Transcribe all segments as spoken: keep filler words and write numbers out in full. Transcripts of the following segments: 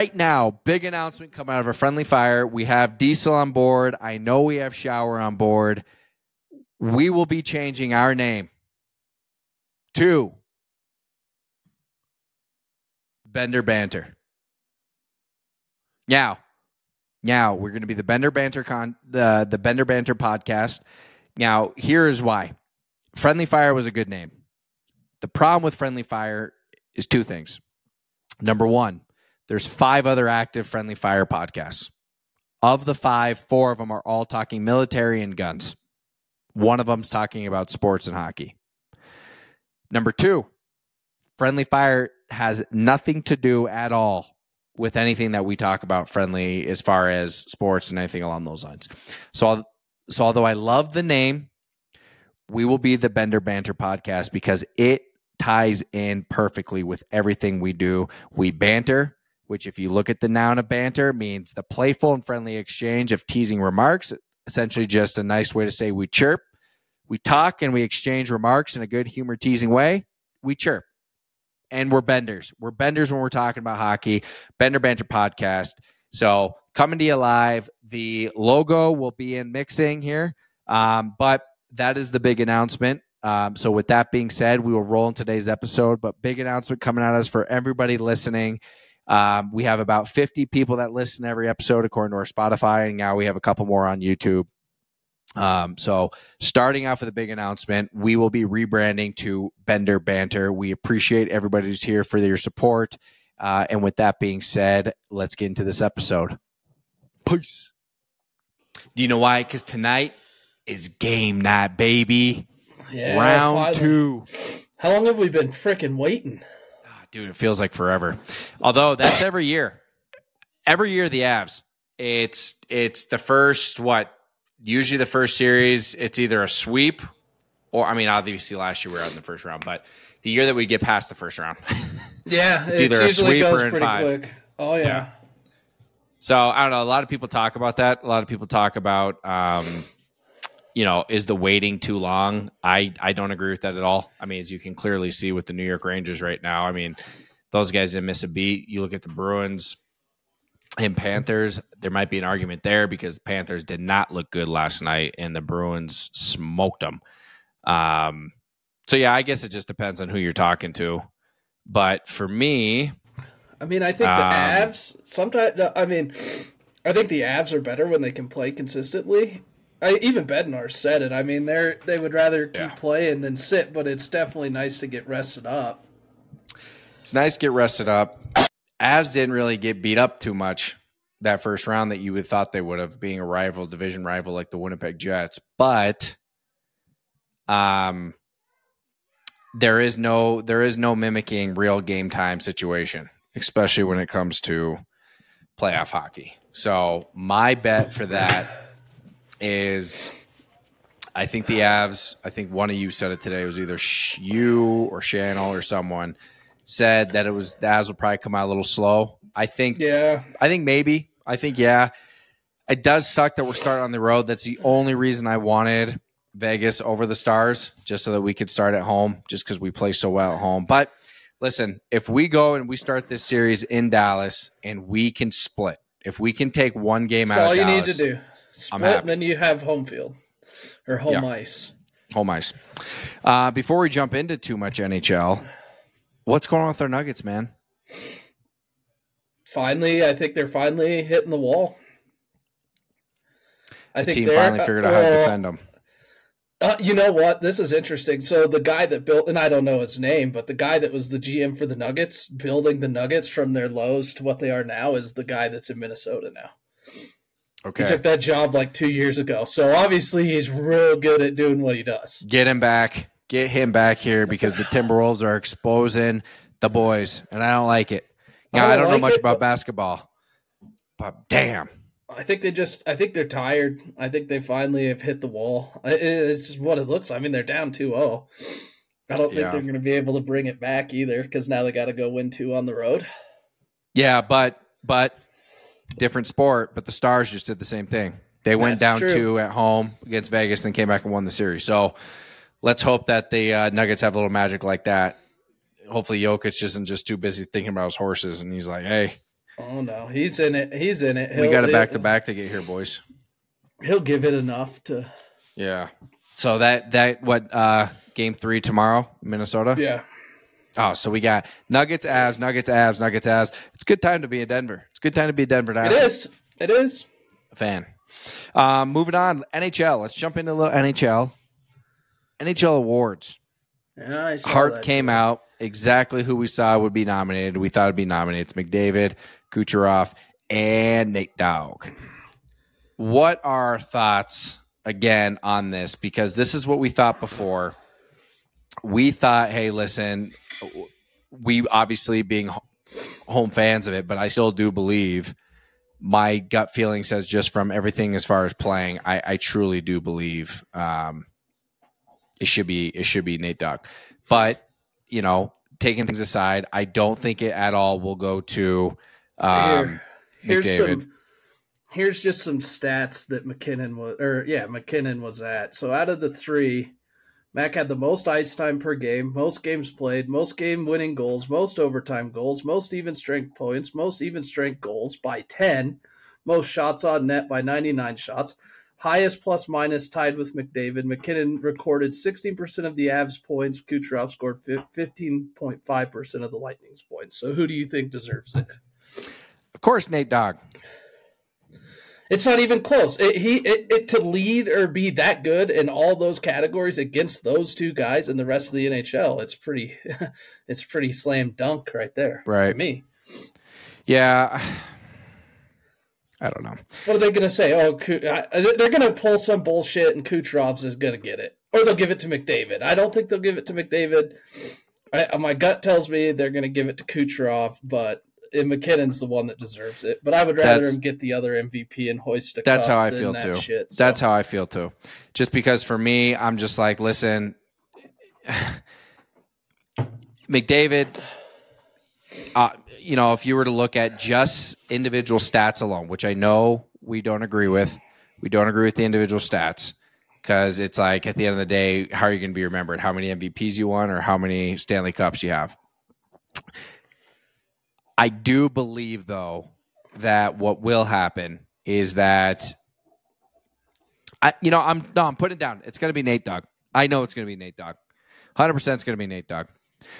Right now, big announcement coming out of a Friendly Fire. We have Diesel on board. I know we have Shower on board. We will be changing our name to Bender Banter. Now, now we're going to be the Bender Banter con the the Bender Banter podcast. Now, here is why. Friendly Fire was a good name. The problem with Friendly Fire is two things. Number one, there's five other active Friendly Fire podcasts. Of the five, four of them are all talking military and guns. One of them's talking about sports and hockey. Number two, Friendly Fire has nothing to do at all with anything that we talk about Friendly as far as sports and anything along those lines. So, so although I love the name, we will be the Bender Banter podcast because it ties in perfectly with everything we do. We banter, which if you look at the noun of banter means the playful and friendly exchange of teasing remarks, essentially just a nice way to say we chirp. We talk and we exchange remarks in a good humor teasing way. We chirp. And we're benders. We're benders when we're talking about hockey. Bender Banter podcast. So coming to you live. The logo will be in mixing here. Um, but that is the big announcement. Um, so with that being said, we will roll in today's episode, but big announcement coming at us for everybody listening. Um, we have about fifty people that listen to every episode according to our Spotify, and now we have a couple more on YouTube. Um, so starting off with a big announcement, we will be rebranding to Bender Banter. We appreciate everybody who's here for their support. Uh, and with that being said, let's get into this episode. Peace. Do you know why? Because tonight is game night, baby. Yeah, Round finally. two. How long have we been freaking waiting? Oh, dude, it feels like forever. Although that's every year. Every year the Avs. It's it's the first, what? Usually the first series, it's either a sweep or, I mean, obviously last year we were out in the first round, but the year that we get past the first round. Yeah, it's it either a usually sweep goes or in pretty five. quick. Oh, yeah. yeah. So, I don't know. A lot of people talk about that. A lot of people talk about, um, you know, is the waiting too long? I, I don't agree with that at all. I mean, as you can clearly see with the New York Rangers right now, I mean, those guys didn't miss a beat. You look at the Bruins and Panthers, there might be an argument there because the Panthers did not look good last night and the Bruins smoked them. Um, so, yeah, I guess it just depends on who you're talking to. But for me... I mean, I think the um, Avs, sometimes, I mean, I think the Avs are better when they can play consistently. I, even Bednar said it. I mean, they're they would rather keep yeah. playing than sit, but it's definitely nice to get rested up. It's nice to get rested up. Avs didn't really get beat up too much that first round that you would thought they would have, being a rival, division rival like the Winnipeg Jets. But um, there is no there is no mimicking real game time situation, especially when it comes to playoff hockey. So my bet for that is I think the Avs, I think one of you said it today, it was either you or Channel or someone, said that it was the Avs will probably come out a little slow. I think, yeah, I think maybe, I think, yeah, it does suck that we're starting on the road. That's the only reason I wanted Vegas over the Stars, just so that we could start at home, just because we play so well at home. But listen, if we go and we start this series in Dallas and we can split, if we can take one game that's out all of you Dallas, need to do. Split, and then you have home field or home Yeah. ice. Home ice. Uh, before we jump into too much N H L, what's going on with our Nuggets, man? Finally, I think they're finally hitting the wall. I The think team they're, finally figured out how to well, defend them. Uh, you know what? This is interesting. So the guy that built, and I don't know his name, but the guy that was the G M for the Nuggets, building the Nuggets from their lows to what they are now, is the guy that's in Minnesota now. Okay. He took that job like two years ago. So obviously he's real good at doing what he does. Get him back. Get him back here because the Timberwolves are exposing the boys, and I don't like it. Now, I don't, I don't like know much it, about but basketball, but damn. I think they just, I think they're tired. I think they finally have hit the wall. It's just what it looks like. I mean, they're down two oh. I don't think Yeah. they're going to be able to bring it back either because now they got to go win two on the road. Yeah, but but different sport, but the Stars just did the same thing. They went That's down true. two at home against Vegas and came back and won the series. So let's hope that the uh, Nuggets have a little magic like that. Hopefully Jokic isn't just too busy thinking about his horses and he's like, hey, Oh no, he's in it. He's in it. He'll, we got it back to back to get here, boys. He'll give it enough to. Yeah. So that that what uh, game three tomorrow, Minnesota. Yeah. Oh, so we got Nuggets, Avs, Nuggets, Avs, Nuggets, Avs. It's a good time to be in Denver. It's a good time to be in Denver. Now. It is. It is. A fan. Um, moving on, N H L. Let's jump into a little N H L. N H L awards. Yeah, I saw Hart that came too. out exactly who we saw would be nominated. We thought it'd be nominated. It's McDavid, Kucherov, and Nate Dogg. What are our thoughts again on this? Because this is what we thought before. We thought, hey, listen, we obviously being home fans of it, but I still do believe my gut feeling says just from everything as far as playing, I, I truly do believe um, it should be it should be Nate Dogg. But, you know, taking things aside, I don't think it at all will go to um, Here, here's McDavid. some. Here's just some stats that McKinnon was, or yeah, McKinnon was at. So out of the three, Mac had the most ice time per game, most games played, most game-winning goals, most overtime goals, most even strength points, most even strength goals by ten, most shots on net by ninety-nine shots, highest plus-minus tied with McDavid. McKinnon recorded sixteen percent of the Avs points. Kucherov scored fifteen point five percent of the Lightning's points. So who do you think deserves it? Of course, Nate Dogg. It's not even close. It, he it, it to lead or be that good in all those categories against those two guys and the rest of the N H L. It's pretty, it's pretty slam dunk right there, right? To me, yeah. I don't know. What are they going to say? Oh, they're going to pull some bullshit, and Kucherov's is going to get it, or they'll give it to McDavid. I don't think they'll give it to McDavid. I, my gut tells me they're going to give it to Kucherov, but. And McKinnon's the one that deserves it, but I would rather that's, him get the other M V P and hoist a That's cup how I than feel that too. Shit, so. That's how I feel too. Just because for me, I'm just like, listen, McDavid. Uh, you know, if you were to look at just individual stats alone, which I know we don't agree with, we don't agree with the individual stats because it's like at the end of the day, how are you going to be remembered? How many M V Ps you won or how many Stanley Cups you have? I do believe, though, that what will happen is that I, you know, I'm no, I'm putting it down. It's going to be Nate Dogg. I know it's going to be Nate Dogg. one hundred percent it's going to be Nate Dogg.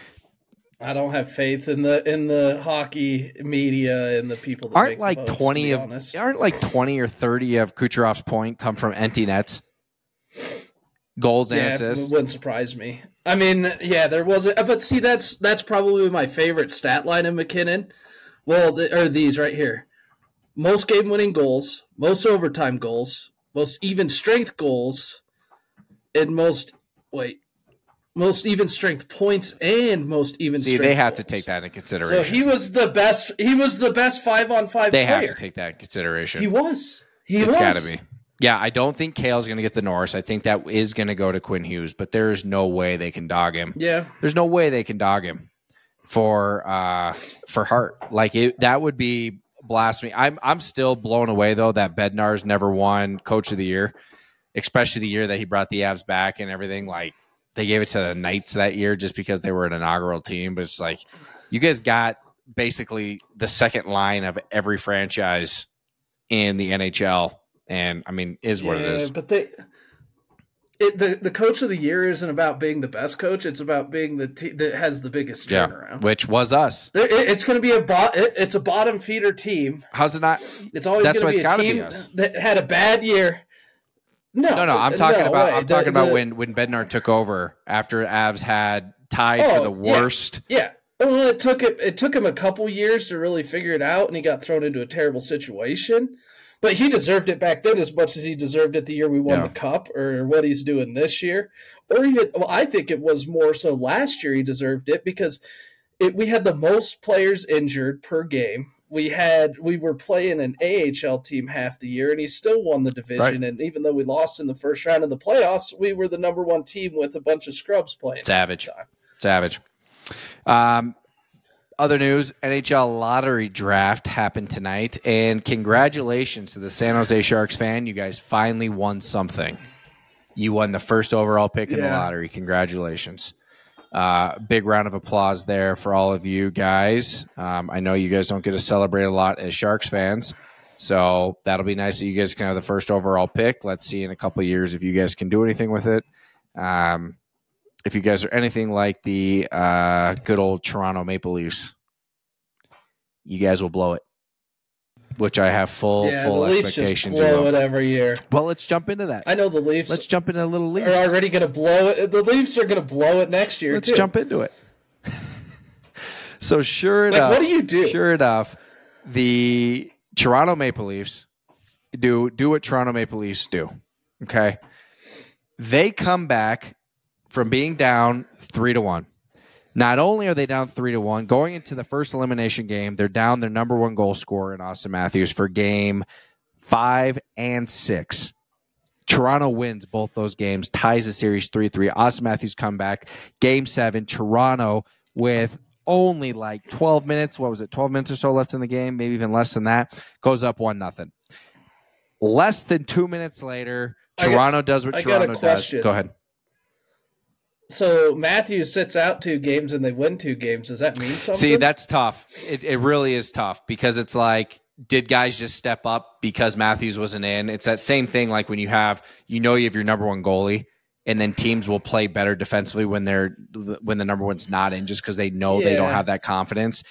I don't have faith in the in the hockey media and the people that aren't make like votes, twenty of honest. aren't like twenty or thirty of Kucherov's point come from empty nets, goals and yeah, assists. It wouldn't surprise me. I mean, yeah, there wasn't, but see, that's that's probably my favorite stat line of McKinnon. Well, the, or these right here: most game-winning goals, most overtime goals, most even strength goals, and most wait, most even strength points and most even. See, strength they have goals. to take that into consideration. So he was the best. He was the best five-on-five. They player. have to take that in consideration. He was. He it's was. got to be. Yeah, I don't think Kale's going to get the Norris. I think that is going to go to Quinn Hughes, but there's no way they can dog him. Yeah. There's no way they can dog him for uh, for Hart. Like it, that would be blasphemy. I'm I'm still blown away though that Bednar's never won Coach of the Year, especially the year that he brought the Avs back and everything. Like they gave it to the Knights that year just because they were an inaugural team. But it's like you guys got basically the second line of every franchise in the N H L. And I mean, is what yeah, it is. But they, it, the the coach of the year isn't about being the best coach. It's about being the team that has the biggest turnaround, yeah, which was us. There, it, it's going to be a bot. It, it's a bottom feeder team. How's it not? It's always going to be a team be that had a bad year. No, no, no. I'm talking no about. way. I'm talking the, about the, when when Bednar took over after Avs had tied oh, for the worst. Yeah. yeah. Well, it took it. It took him a couple years to really figure it out, and he got thrown into a terrible situation. But he deserved it back then as much as he deserved it the year we won yeah. the Cup or what he's doing this year. Or even, well, I think it was more so last year he deserved it because it, we had the most players injured per game. We had we were playing an A H L team half the year, and he still won the division. Right. And even though we lost in the first round of the playoffs, we were the number one team with a bunch of scrubs playing. Savage. Savage. Um, Other news, N H L lottery draft happened tonight, and congratulations to the San Jose Sharks fan. You guys finally won something. You won the first overall pick in yeah. the lottery. Congratulations. uh, big round of applause there for all of you guys. Um, I know you guys don't get to celebrate a lot as Sharks fans, so that'll be nice that you guys can have the first overall pick. Let's see in a couple of years if you guys can do anything with it. Um, if you guys are anything like the uh, good old Toronto Maple Leafs, you guys will blow it, which I have full, yeah, full the Leafs expectations. just blow it every year. Well, let's jump into that. I know the Leafs. Let's jump into a little Leafs. Are already going to blow it. The Leafs are going to blow it next year. Let's too. jump into it. So sure like, enough, what do you do? Sure enough, the Toronto Maple Leafs do do what Toronto Maple Leafs do. Okay, they come back from being down three to one. Not only are they down three to one, going into the first elimination game, they're down their number one goal scorer in Austin Matthews for game five and six. Toronto wins both those games, ties the series three three. Austin Matthews come back. Game seven, Toronto with only like twelve minutes. What was it? twelve minutes or so left in the game, maybe even less than that. Goes up one nothing. Less than two minutes later, Toronto got, does what I Toronto does. Go ahead. So Matthews sits out two games and they win two games. Does that mean something? See, that's tough. It, it really is tough because it's like, did guys just step up because Matthews wasn't in? It's that same thing like when you have, you know, you have your number one goalie and then teams will play better defensively when they're when the number one's not in just because they know yeah. they don't have that confidence.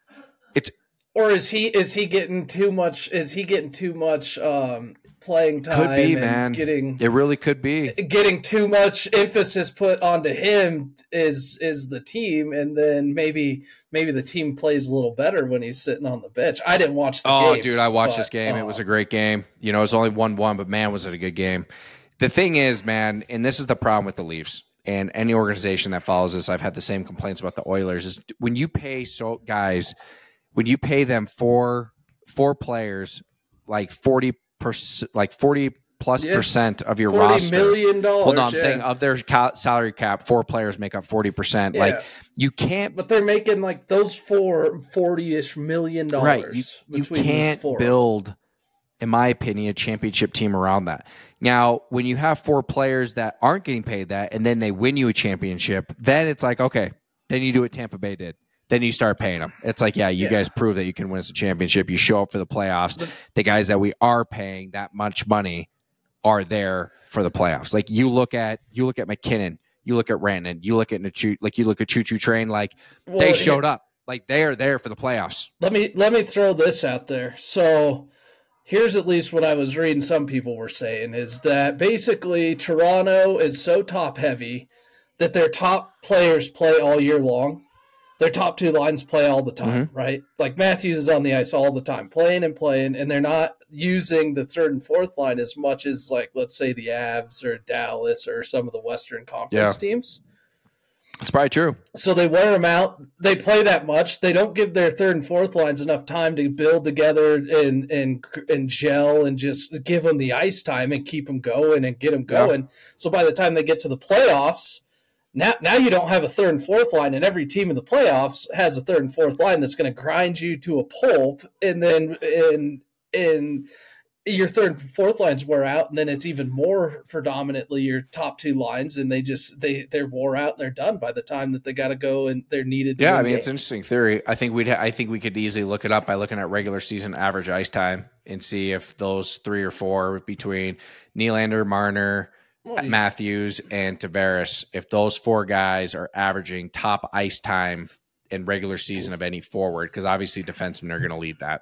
It's or is he is he getting too much? Is he getting too much um, playing time? Could be, and man. Getting it really could be getting too much emphasis put onto him is is the team, and then maybe maybe the team plays a little better when he's sitting on the bench. I didn't watch the oh, games, dude, I watched but, this game. Uh, it was a great game. You know, it was only one one, but man, was it a good game. The thing is, man, and this is the problem with the Leafs and any organization that follows this, I've had the same complaints about the Oilers, is when you pay so guys, when you pay them four four players like forty percent, like forty plus yeah. percent of your forty roster. Million dollars, well, no, I'm yeah. saying of their ca- salary cap, four players make up forty percent. Yeah. Like you can't, but they're making like those four forty-ish million dollars. Right, you, you can't build, in my opinion, a championship team around that. Now, when you have four players that aren't getting paid that, and then they win you a championship, then it's like, okay, then you do what Tampa Bay did. Then you start paying them. It's like, yeah, you yeah. guys prove that you can win us a championship. You show up for the playoffs. The, the guys that we are paying that much money are there for the playoffs. Like you look at, you look at McKinnon, you look at Rantanen, you look at Nachu, like you look at Choo Choo Train. Like well, they showed up. Like they are there for the playoffs. Let me let me throw this out there. So. Here's at least what I was reading some people were saying is that basically Toronto is so top heavy that their top players play all year long. Their top two lines play all the time, mm-hmm. right? Like Matthews is on the ice all the time, playing and playing, and they're not using the third and fourth line as much as like, let's say the Avs or Dallas or some of the Western Conference yeah. teams. It's probably true. So they wear them out. They play that much. They don't give their third and fourth lines enough time to build together and and and gel and just give them the ice time and keep them going and get them going. Yeah. So by the time they get to the playoffs, now now you don't have a third and fourth line, and every team in the playoffs has a third and fourth line that's going to grind you to a pulp, and then in in. your third and fourth lines wear out, and then it's even more predominantly your top two lines, and they just they they're wore out and they're done by the time that they got to go and they're needed. To yeah, I mean, it's an interesting theory. I think we'd ha- I think we could easily look it up by looking at regular season average ice time and see if those three or four between Nylander, Marner, well, Matthews, and Tavares, if those four guys are averaging top ice time in regular season of any forward, because obviously defensemen are going to lead that.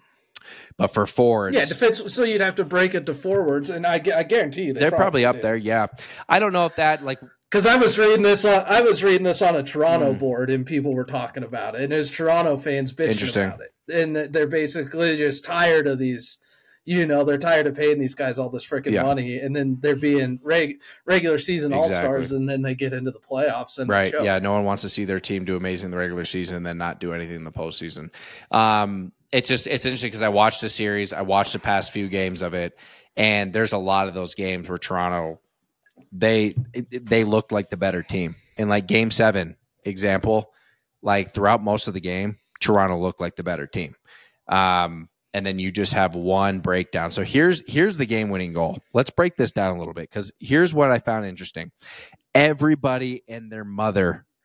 But for forwards, yeah, defense. So you'd have to break it to forwards, and I, I guarantee you they they're probably, probably up do. there. Yeah, I don't know if that like because I was reading this on I was reading this on a Toronto mm. board, and people were talking about it, and there's Toronto fans bitching about it, and they're basically just tired of these. You know, they're tired of paying these guys all this freaking yeah. money, and then they're being reg- regular season exactly. all-stars, and then they get into the playoffs. And right, yeah, no one wants to see their team do amazing in the regular season and then not do anything in the postseason. Um, it's just it's interesting because I watched the series, I watched the past few games of it, and there's a lot of those games where Toronto they they looked like the better team. In like Game Seven, example, like throughout most of the game, Toronto looked like the better team. Um, And then you just have one breakdown. So here's here's the game-winning goal. Let's break this down a little bit because here's what I found interesting. Everybody and their mother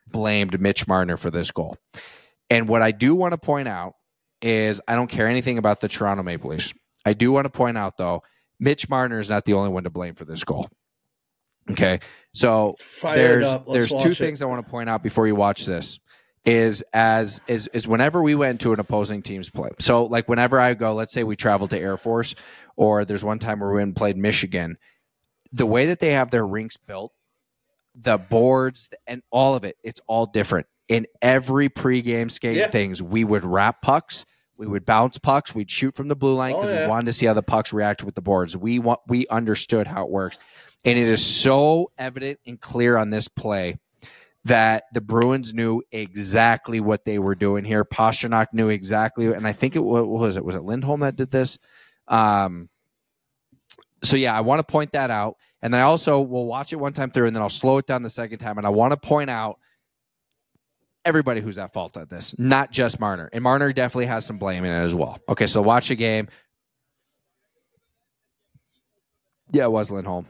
blamed Mitch Marner for this goal. And what I do want to point out is I don't care anything about the Toronto Maple Leafs. I do want to point out, though, Mitch Marner is not the only one to blame for this goal. Okay, so Fire there's it up. Let's there's watch two it. things I want to point out before you watch this. Is as is is whenever we went to an opposing team's play. So like whenever I go, let's say we travel to Air Force, or there's one time where we went and played Michigan. The way that they have their rinks built, the boards and all of it, it's all different. In every pregame skate Yeah. things, we would wrap pucks, we would bounce pucks, we'd shoot from the blue line because Oh, yeah. we wanted to see how the pucks reacted with the boards. We want we understood how it works. And it is so evident and clear on this play that the Bruins knew exactly what they were doing here. Pastrnak knew exactly, and I think it what was it was it Lindholm that did this. Um, so yeah, I want to point that out, and I also will watch it one time through, and then I'll slow it down the second time, and I want to point out everybody who's at fault at this, not just Marner, and Marner definitely has some blame in it as well. Okay, so watch the game. Yeah, it was Lindholm,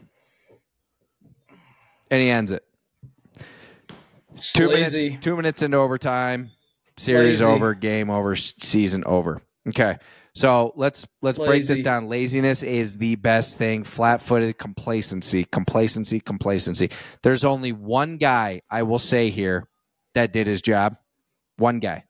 and he ends it. Two Lazy. minutes, two minutes into overtime, series Lazy. over, game over, s- season over. Okay, so let's let's break this Lazy. down. Laziness is the best thing. Flat-footed complacency, complacency, complacency. There's only one guy I will say here that did his job. One guy.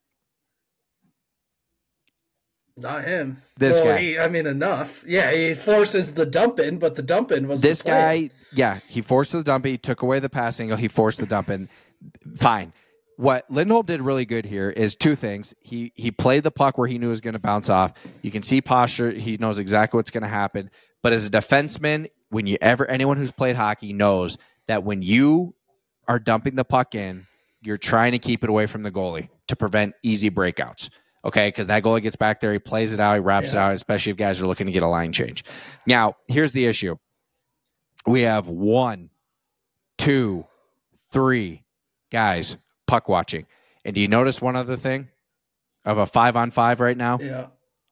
Not him. This well, guy. He, I mean, enough. Yeah, he forces the dump in, but the dump in was This the play. guy, yeah, he forced the dump. He took away the pass angle. He forced the dump in. Fine. What Lindholm did really good here is two things. He he played the puck where he knew it was going to bounce off. You can see posture. He knows exactly what's going to happen. But as a defenseman, when you ever anyone who's played hockey knows that when you are dumping the puck in, you're trying to keep it away from the goalie to prevent easy breakouts. Okay, because that goalie gets back there, he plays it out, he wraps Yeah. it out, especially if guys are looking to get a line change. Now, here's the issue. We have one, two, three guys puck watching. And do you notice one other thing of a five on five right now? Yeah.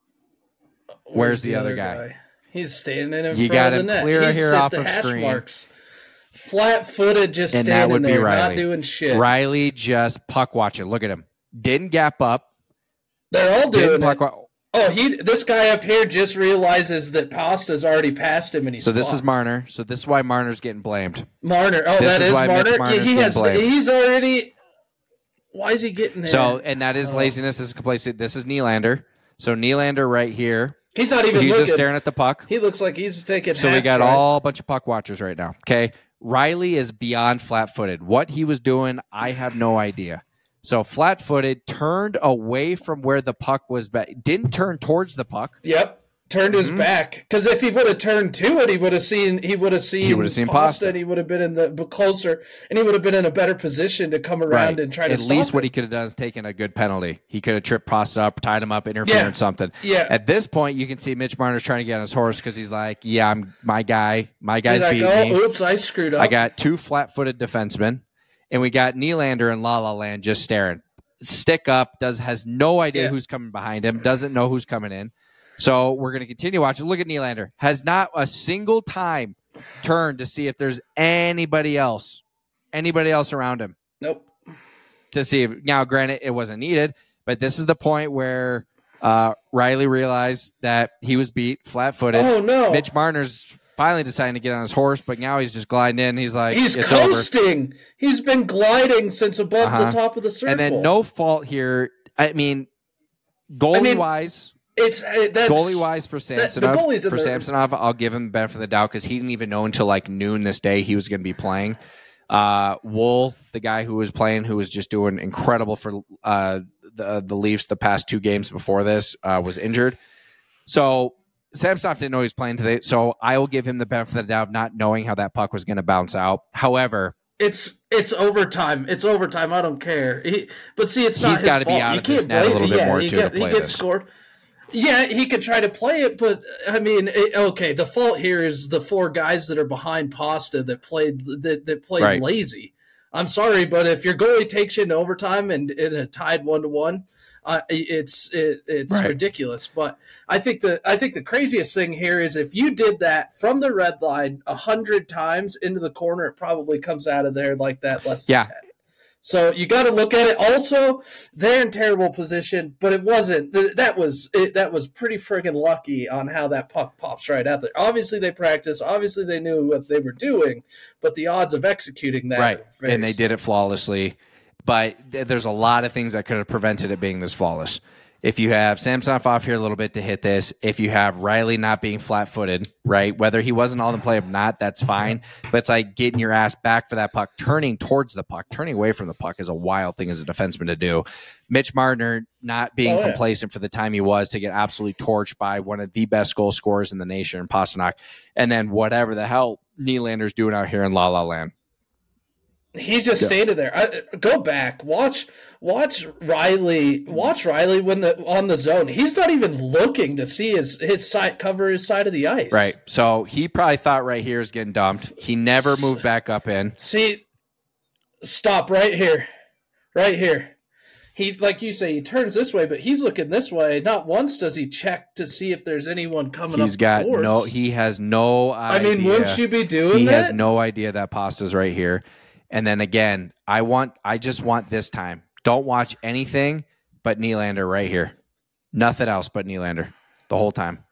Where's the other guy? He's standing in You front got of the him net. clear He's here at off the of hash screen. marks. Flat-footed, just And that standing would be there, Riley. not doing shit. Riley just puck watching. Look at him. Didn't gap up. They're all doing Didn't puck it. wa- Oh, he. This guy up here just realizes that Pasta's already passed him, and he's So this is fucked. Marner. So this is why Marner's getting blamed. Marner. Oh, This that is is why Mitch Marner. Marner's Yeah, he getting has. blamed. He's already. Why is he getting there? So, and that is Oh. laziness. This is complacent. This is Nylander. So Nylander right here. he's not even He's looking. just staring at the puck. He looks like he's taking. So we half got stride. all a bunch of puck watchers right now. Okay. Riley is beyond flat footed. What he was doing, I have no idea. So flat footed, turned away from where the puck was, back, didn't turn towards the puck. Yep. Turned his Mhm. back because if he would have turned to it, he would have seen. He would have seen. He would have seen Pasta. and he would have been in the but closer, and he would have been in a better position to come around and try to. At stop least it. what he could have done is taken a good penalty. He could have tripped Pasta up, tied him up, interfered Yeah. in something. Yeah. At this point, you can see Mitch Marner's trying to get on his horse because he's like, "Yeah, I'm my guy. My guy's He's like, beating oh, me. oops, I screwed up. I got two flat-footed defensemen, and we got Nylander and La La Land just staring. Stick up, does has no idea Yeah. who's coming behind him, doesn't know who's coming in. So we're going to continue watching. Look at Nylander. Has not a single time turned to see if there's anybody else, anybody else around him Nope. to see. If, now, granted, it wasn't needed, but this is the point where uh, Riley realized that he was beat flat-footed. Oh no. Mitch Marner's finally deciding to get on his horse, but now he's just gliding in. He's like, He's it's over. coasting. He's been gliding since above Uh-huh. the top of the circle. And then no fault here. I mean, goalie I mean, wise, It's uh, that's goalie wise for that- the Samsonov. goalie's in For the- Samsonov, I'll give him the benefit of the doubt because he didn't even know until like noon this day he was going to be playing. Uh, Wool, the guy who was playing, who was just doing incredible for uh, the the Leafs the past two games before this, uh, was injured. So Samsonov didn't know he was playing today. So I will give him the benefit of the doubt, not knowing how that puck was going to bounce out. However, It's it's overtime. It's overtime. I don't care. He, but see, it's not He's his gotta be fault. out You of this can't net a blame- little bit yeah, more, he too, get- to play He gets this. scored. Yeah, he could try to play it, but I mean, it, okay. The fault here is the four guys that are behind Pasta that played that, that played Right. lazy. I'm sorry, but if your goalie takes you into overtime and in a tied one to one, uh, it's it, it's Right. ridiculous. But I think the I think the craziest thing here is if you did that from the red line a hundred times into the corner, it probably comes out of there like that less than Yeah. ten. So you got to look at it. Also, they're in terrible position, but it wasn't. That was it, that was pretty friggin' lucky on how that puck pops right out there. Obviously, they practiced. Obviously, they knew what they were doing, but the odds of executing that, right, very and they dlim. did it flawlessly. But th- there's a lot of things that could have prevented it being this flawless. If you have Samsonov off here a little bit to hit this, if you have Riley not being flat-footed, right, whether he wasn't all in play or not, that's fine. But it's like getting your ass back for that puck, turning towards the puck, turning away from the puck is a wild thing as a defenseman to do. Mitch Marner not being oh, yeah. complacent for the time he was to get absolutely torched by one of the best goal scorers in the nation in Pastrnak, and then whatever the hell Nylander's doing out here in La La Land. He's just yeah. stayed there. I, go back, watch, watch Riley, watch Riley when the on the zone. He's not even looking to see his his side cover his side of the ice. Right. So he probably thought right here is getting dumped. He never moved back up in. See, stop right here, right here. He, like you say, he turns this way, but he's looking this way. Not once does he check to see if there's anyone coming he's up. He's got towards. no. He has no idea. I mean, wouldn't you be doing he that? He has no idea that Pasta's right here. And then again, I want, I just want this time. Don't watch anything but Nylander right here. Nothing else but Nylander the whole time.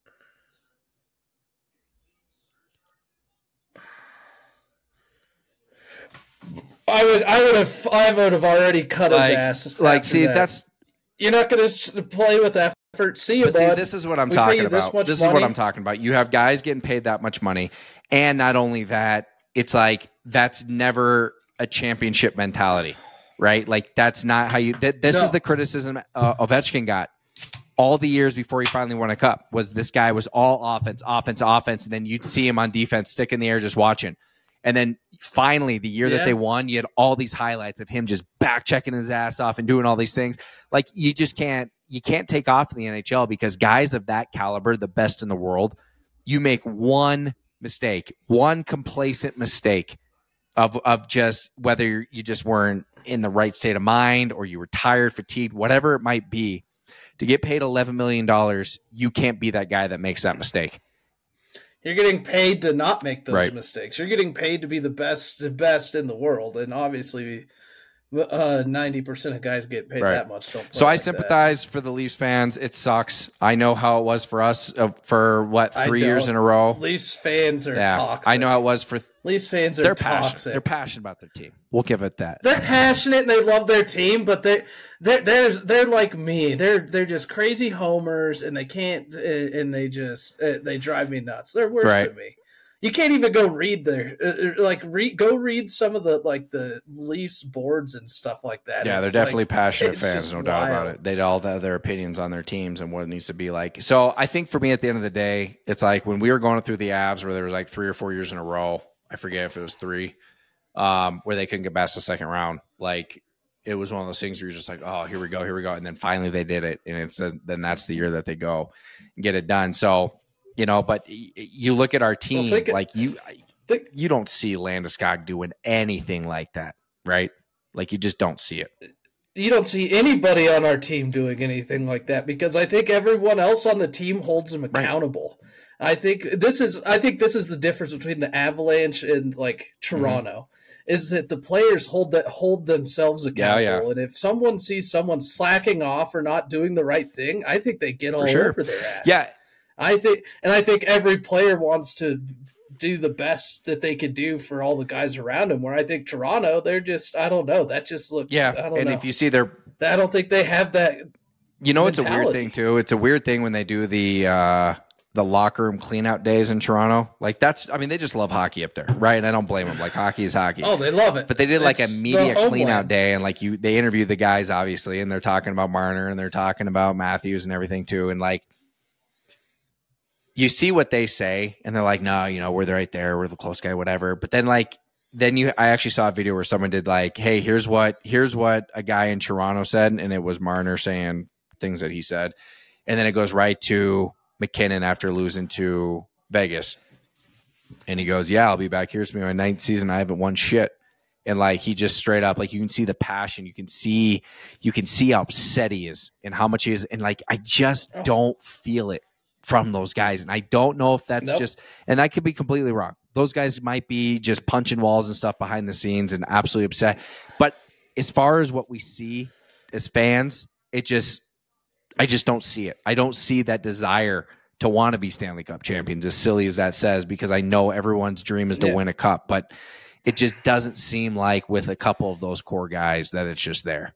I would, I would have, I would have already cut like, his ass. Like, see, that. that's you're not going to play with effort. See you, bud. See, this is what I'm we talking about. This, this is what I'm talking about. You have guys getting paid that much money, and not only that, it's like that's never a championship mentality, right? Like that's not how you. Th- this no. is the criticism uh, Ovechkin got all the years before he finally won a cup. Was this guy was all offense, offense, offense, and then you'd see him on defense, stick in the air, just watching. And then finally, the year yeah. that they won, you had all these highlights of him just back checking his ass off and doing all these things. Like you just can't, you can't take off in the N H L because guys of that caliber, the best in the world, you make one mistake, one complacent mistake of of just whether you just weren't in the right state of mind or you were tired, fatigued, whatever it might be. To get paid eleven million dollars, you can't be that guy that makes that mistake. You're getting paid to not make those right. mistakes. You're getting paid to be the best, the best in the world, and obviously, uh, ninety percent of guys get paid right. that much. Don't. So like I sympathize that. for the Leafs fans. It sucks. I know how it was for us uh, for what three years in a row. Leafs fans are yeah, toxic. I know how it was for. Leafs fans are they're toxic. Passionate. They're passionate about their team. We'll give it that. They're passionate and they love their team, but they they they're they're like me. They're they're just crazy homers, and they can't and they just they drive me nuts. They're worse right. than me. You can't even go read their like read go read some of the like the Leafs boards and stuff like that. Yeah, it's they're definitely like, passionate fans, no doubt wild. about it. They all have their opinions on their teams and what it needs to be like. So I think for me, at the end of the day, it's like when we were going through the Avs, where there was like three or four years in a row. I forget if it was three, um, where they couldn't get past the second round. Like it was one of those things where you're just like, oh, here we go, here we go, and then finally they did it, and it's a, then that's the year that they go and get it done. So. You know, but you look at our team, well, like you, think, you don't see Landeskog doing anything like that, right? Like you just don't see it. You don't see anybody on our team doing anything like that because I think everyone else on the team holds them accountable. Right. I think this is, I think this is the difference between the Avalanche and like Toronto, mm-hmm. is that the players hold that hold themselves accountable, yeah, yeah. and if someone sees someone slacking off or not doing the right thing, I think they get all sure. over their ass. Yeah. I think, and I think every player wants to do the best that they could do for all the guys around them. Where I think Toronto, they're just, I don't know, that just looks, yeah. I don't and know. if you see their, I don't think they have that. You know, mentality. It's a weird thing too. It's a weird thing when they do the uh, the locker room cleanout days in Toronto. Like that's, I mean, they just love hockey up there, right? And I don't blame them. Like hockey is hockey. Oh, they love it. But they did like it's a media cleanout line. day, and like you, they interviewed the guys obviously, and they're talking about Marner and they're talking about Matthews and everything too, and like. You see what they say, and they're like, no, you know, we're right there. We're the close guy, whatever. But then, like, then you, I actually saw a video where someone did like, hey, here's what, here's what a guy in Toronto said. And it was Marner saying things that he said. And then it goes right to McKinnon after losing to Vegas. And he goes, yeah, I'll be back. Here's me my ninth season. I haven't won shit. And like, he just straight up, like you can see the passion. You can see, you can see how upset he is and how much he is. And like, I just don't feel it from those guys. And I don't know if that's nope. just, and I could be completely wrong. Those guys might be just punching walls and stuff behind the scenes and absolutely upset. But as far as what we see as fans, it just I just don't see it. I don't see that desire to want to be Stanley Cup champions, as silly as that says, because I know everyone's dream is to Yeah. win a cup, but it just doesn't seem like with a couple of those core guys that it's just there.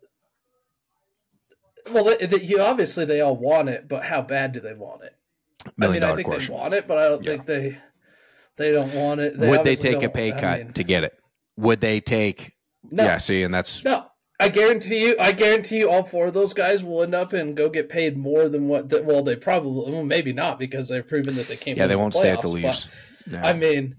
Well, they, they, you obviously they all want it, but how bad do they want it? Million I mean, I dollar think question. they want it, but I don't Yeah. think they they don't want it. They Would they obviously take a don't- pay I cut mean, to get it? Would they take? No. Yeah, see, and that's No, I guarantee you. I guarantee you, all four of those guys will end up and go get paid more than what. The, well, they probably, well, maybe not because they've proven that they can't. yeah, win they the won't stay at the playoffs, Leafs. but, Yeah. I mean,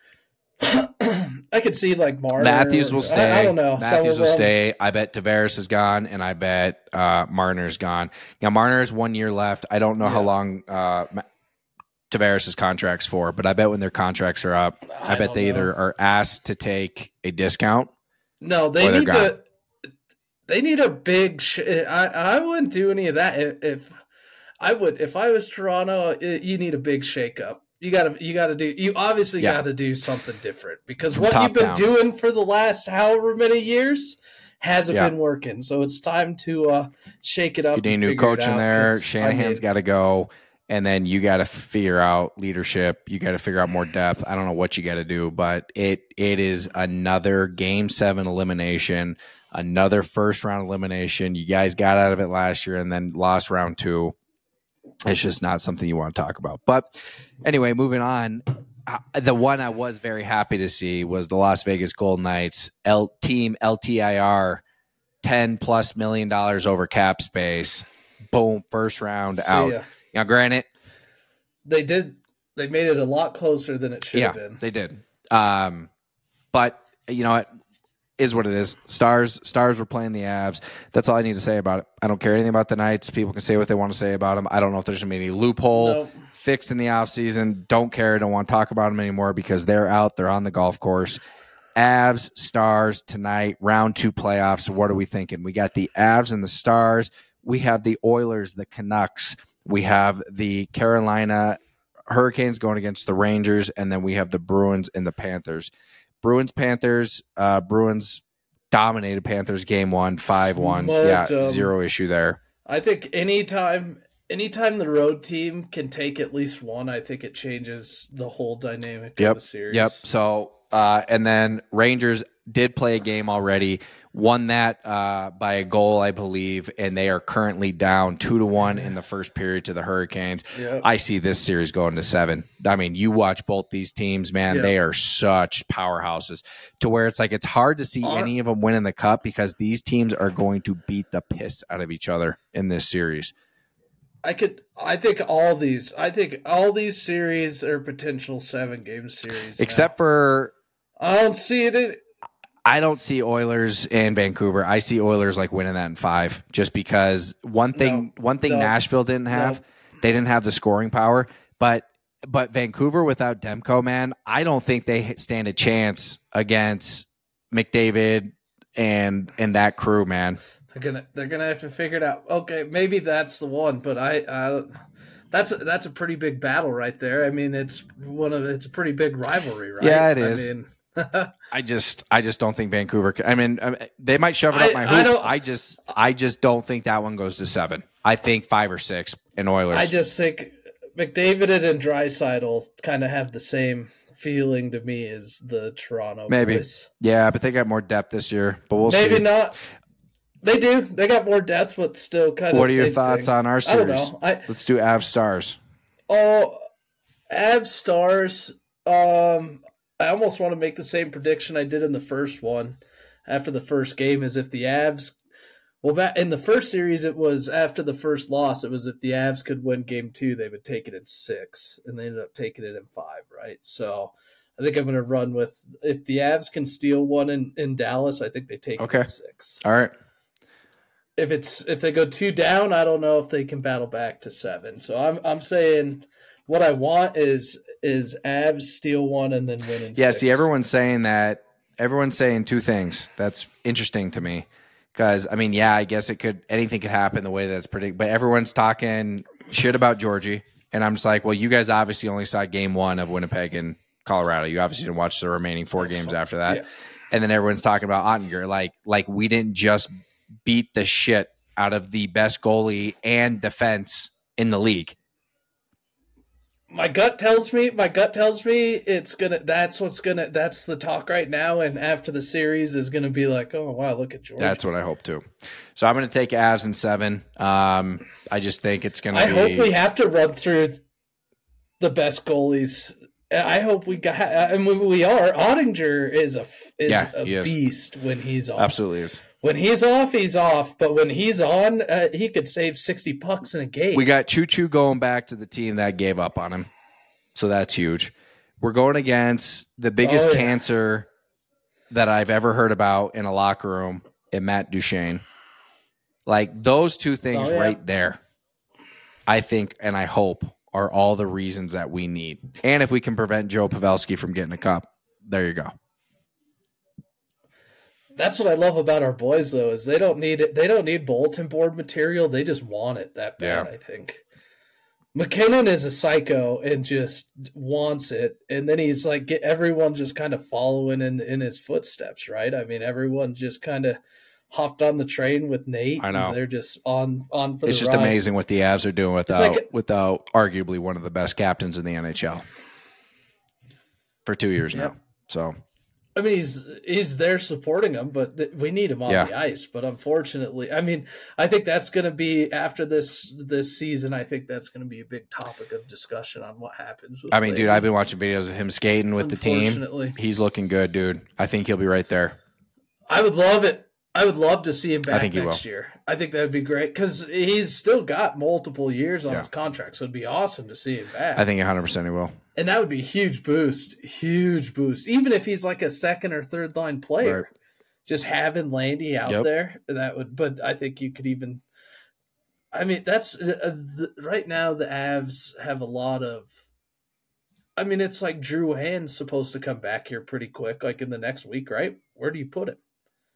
I could see like Marner. Matthews will or- stay. I, I don't know. Some Matthews of will them- stay. I bet Tavares is gone, and I bet uh, Marner's gone. Now Marner has one year left. I don't know how Yeah. long uh, Ma- Tavares' contract's for, but I bet when their contracts are up, I, I bet don't they know. either are asked to take a discount. No, they or they're need gone. to. They need a big. Sh- I I wouldn't do any of that if, if I would. If I was Toronto, it, you need a big shakeup. You gotta. You gotta do. You obviously Yeah. got to do something different because From what top you've been down. doing for the last however many years hasn't Yeah. been working. So it's time to uh, shake it up. You need a and new figure it coach in out, there. 'cause, I Shanahan's mean, got to go. And then you got to figure out leadership. You got to figure out more depth. I don't know what you got to do, but it it is another game seven elimination, another first round elimination. You guys got out of it last year and then lost round two. It's just not something you want to talk about. But anyway, moving on. Uh, the one I was very happy to see was the Las Vegas Golden Knights L team L T I R, ten plus million dollars over cap space. Boom, first round see out. ya. Now, granted, They did. They made it a lot closer than it should yeah, have been. they did. Um, but you know, it is what it is. Stars, stars were playing the Avs. That's all I need to say about it. I don't care anything about the Knights. People can say what they want to say about them. I don't know if there's gonna be any loophole Nope. fixed in the offseason. Don't care. Don't want to talk about them anymore because they're out. They're on the golf course. Avs, Stars tonight, round two playoffs. What are we thinking? We got the Avs and the Stars. We have the Oilers, the Canucks. We have the Carolina Hurricanes going against the Rangers, and then we have the Bruins and the Panthers. Bruins, Panthers, uh, Bruins dominated Panthers game one, five one. Smoked Yeah, 'em. zero issue there. I think anytime anytime the road team can take at least one, I think it changes the whole dynamic Yep. of the series. Yep. So, uh, and then Rangers did play a game already, won that uh, by a goal, I believe, and they are currently down two to one in the first period to the Hurricanes. Yep. I see this series going to seven. I mean, you watch both these teams, man; Yeah. they are such powerhouses. To where it's like it's hard to see Hon- any of them winning the cup because these teams are going to beat the piss out of each other in this series. I could. I think all these. I think all these series are potential seven game series. now. Except for I don't see it. In, I don't see Oilers in Vancouver. I see Oilers like winning that in five, just because one thing No, one thing no, Nashville didn't have, no. they didn't have the scoring power. But but Vancouver without Demko, man, I don't think they stand a chance against McDavid and and that crew, man. They're gonna. They're gonna have to figure it out. Okay, maybe that's the one. But I. I that's a, that's a pretty big battle right there. I mean, it's one of it's a pretty big rivalry, right? Yeah, it is. I mean, I just I just don't think Vancouver. Can, I mean, I mean, they might shove it up I- my I hoop. don't- I just I just don't think that one goes to seven. I think five or six in Oilers. I just think McDavid and Draisaitl kind of have the same feeling to me as the Toronto Maybe. boys. yeah, but they got more depth this year. But we'll Maybe see. not. They do. They got more depth, but still kind of. What are your thoughts on our I series? don't know. I Let's do Avs Stars. oh, Avs Stars. Um, I almost want to make the same prediction I did in the first one. After the first game, is if the Avs. Well, back in the first series, it was after the first loss. It was if the Avs could win Game Two, they would take it in six, and they ended up taking it in five. Right, so I think I'm going to run with if the Avs can steal one in, in Dallas, I think they take Okay. it in six. All right. If it's if they go two down, I don't know if they can battle back to seven. So I'm I'm saying what I want is is Avs steal one and then win in Yeah, six. see, everyone's saying that. Everyone's saying two things. That's interesting to me. Because, I mean, yeah, I guess it could, anything could happen the way that it's predicted. But everyone's talking shit about Georgie. And I'm just like, well, you guys obviously only saw game one of Winnipeg and Colorado. You obviously didn't watch the remaining four That's games fine. after that. Yeah. and then everyone's talking about Ottinger. Like, like we didn't just beat the shit out of the best goalie and defense in the league. My gut tells me, my gut tells me it's gonna. That's what's gonna. That's the talk right now. And after the series is gonna be like, oh wow, look at George. That's what I hope too. So I'm gonna take Avs in seven. Um, I just think it's gonna. I be... hope we have to run through the best goalies. I hope we got. I mean, we are. Ottinger is a is yeah, a is. beast when he's on. Absolutely is. When he's off, he's off. But when he's on, uh, he could save sixty bucks in a game. We got Choo Choo going back to the team that gave up on him. So that's huge. We're going against the biggest Oh, yeah. cancer that I've ever heard about in a locker room in Matt Duchene. Like those two things Oh, yeah. right there, I think and I hope are all the reasons that we need. And if we can prevent Joe Pavelski from getting a cup, there you go. That's what I love about our boys, though, is they don't need it. They don't need bulletin board material. They just want it that bad. Yeah. I think McKinnon is a psycho and just wants it, and then he's like, get everyone just kind of following in in his footsteps, right? I mean, everyone just kind of hopped on the train with Nate. I know. And they're just on on for It's the just ride. amazing what the Avs are doing without like- without arguably one of the best captains in the N H L for two years Yep. now. So I mean, he's he's there supporting him, but th- we need him on Yeah. the ice. But unfortunately, I mean, I think that's going to be after this this season. I think that's going to be a big topic of discussion on what happens. With I mean, dude, Blake. I've been watching videos of him skating with the team. Unfortunately. He's looking good, dude. I think he'll be right there. I would love it. I would love to see him back think he next will. year. I think that would be great because he's still got multiple years on Yeah. his contract, so it'd be awesome to see him back. I think one hundred percent he will. and that would be a huge boost, huge boost. Even if he's like a second or third line player, Right. just having Landy out Yep. there, that would. But I think you could even. I mean, that's uh, the, right now. The Avs have a lot of. I mean, it's like Drew Hand's supposed to come back here pretty quick, like in the next week, right? Where do you put him?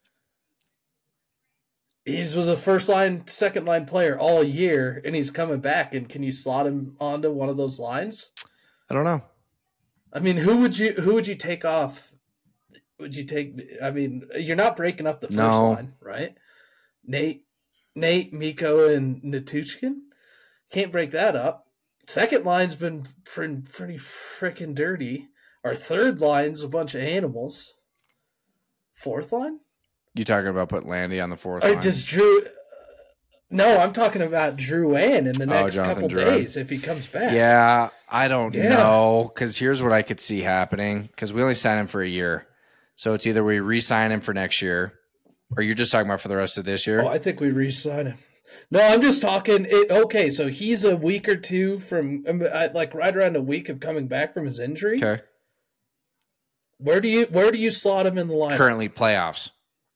He was a first line, second line player all year, and he's coming back. And can you slot him onto one of those lines? I don't know. I mean, who would you who would you take off? Would you take? I mean, you're not breaking up the first No. line, right? Nate, Nate, Mikko, and Natushkin can't break that up. Second line's been pretty, pretty freaking dirty. Our third line's a bunch of animals. Fourth line? You talking about putting Landy on the fourth Or line? does Drew? No, I'm talking about Drew Ann in the next Jonathan couple Drouin. days if he comes back. Yeah, I don't Yeah. know. Because here's what I could see happening. Because we only signed him for a year. So it's either we re-sign him for next year, or you're just talking about for the rest of this year. Oh, I think we re-sign him. No, I'm just talking. It, okay, so he's a week or two from, um, I- like right around a week of coming back from his injury. Okay. Where do you where do you slot him in the line? Currently playoffs.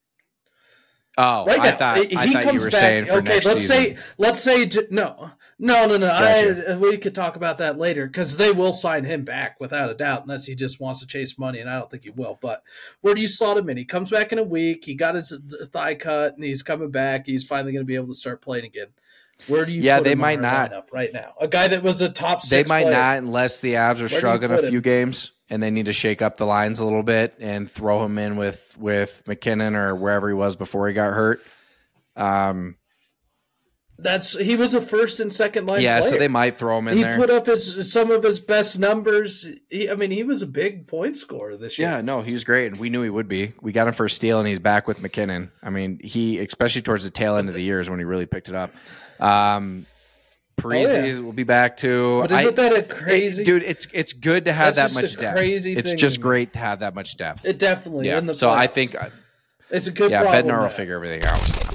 Oh, Right now, I thought he I thought you comes were back. saying for okay, next let's season. say let's say j- no, no, no, no. Gotcha. I, we could talk about that later because they will sign him back without a doubt, unless he just wants to chase money, and I don't think he will. But where do you slot him in? He comes back in a week. He got his thigh cut, and he's coming back. He's finally going to be able to start playing again. Where do you? Yeah, put they him might on our not. lineup right now. A guy that was a top They six. might player. not unless the Avs are you struggling a put few him? games and they need to shake up the lines a little bit and throw him in with with McKinnon or wherever he was before he got hurt. Um, That's he was a first and second line. yeah, player. so they might throw him in He there. put up his some of his best numbers. He, I mean, he was a big point scorer this year. Yeah, no, he was great, and we knew he would be. We got him for a steal, and he's back with McKinnon. I mean, he, especially towards the tail end of the year, is when he really picked it up. Um, Parisi Oh, yeah. will be back too. But isn't I- that a crazy? it- dude? It's it's good to have That's that just much a depth. crazy It's thing just to me. great to have that much depth. It definitely. yeah. In the So I playoffs. think, it's a good yeah, problem. Bednar will to figure everything out.